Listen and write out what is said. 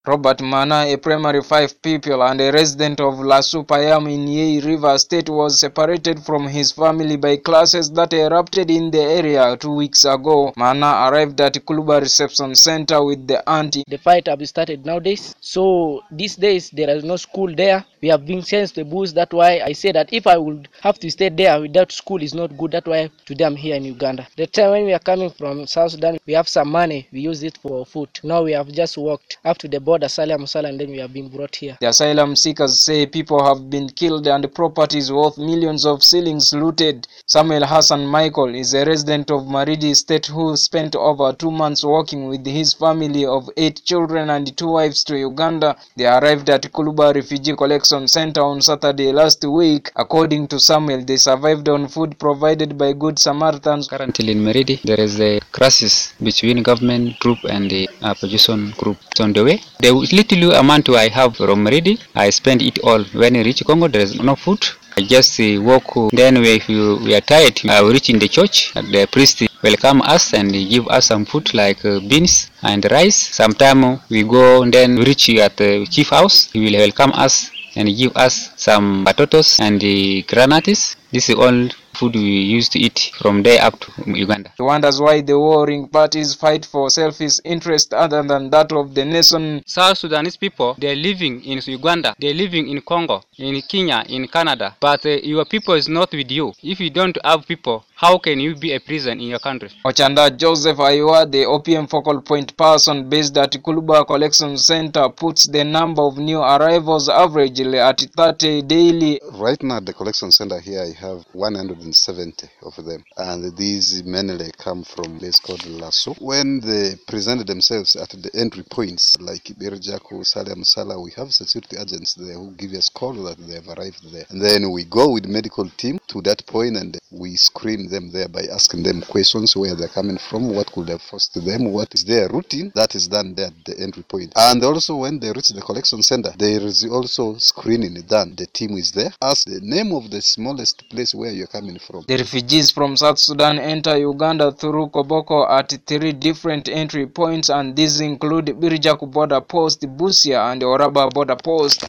Robert Mana, a primary 5 pupil and a resident of Lasu Payam in Yei River State, was separated from his family by clashes that erupted in the area 2 weeks ago. Mana arrived at Kuluba Reception Center with the auntie. The fight have started nowadays, so these days there is no school there. We have been sent to the bush. That's why I say that if I would have to stay there without school is not good. That's why today I'm here in Uganda. The time when we are coming from South Sudan, we have some money. We use it for food. Now we have just walked up to the border, Salem, and then we have been brought here. The asylum seekers say people have been killed and properties worth millions of shillings looted. Samuel Hassan Michael is a resident of Maridi State who spent over 2 months working with his family of 8 children and 2 wives to Uganda. They arrived at Kuluba Refugee Collection Center on Saturday last week. According to Samuel, they survived on food provided by Good Samaritans. Currently in Maridi, there is a crisis between government group and the opposition group. It's on the way. The little amount I have from Maridi, I spend it all. When I reach Congo, there is no food. I just walk. Then if we are tired, I will reach in the church. The priest welcome us and give us some food like beans and rice. Sometimes we go and then reach at the chief house. He will welcome us and give us some potatoes and the granates. This is all food we used to eat from there up to Uganda. He wonders why the warring parties fight for selfish interest other than that of the nation. South Sudanese people, they are living in Uganda, they are living in Congo, in Kenya, in Canada, but your people is not with you. If you don't have people, how can you be a prison in your country? Ochanda Joseph Ayua, the OPM focal point person based at Kuluba Collection Center, puts the number of new arrivals averagely at 30 daily. Right now at the collection center here, I have 170 of them, and these mainly come from a place called Lasso. When they presented themselves at the entry points like Birjaku, Salem, Sala, we have security agents there who give us call that they have arrived there. And then we go with medical team to that point and we screen them there by asking them questions, where they're coming from, what could have forced them, what is their routine. That is done there at the entry point. And also when they reach the collection center, there is also screening done. The team is there. Ask the name of the smallest place where you're coming from. The refugees from South Sudan enter Uganda through Koboko at 3 different entry points, and these include Birjaku border post, Busia and Oraba border post.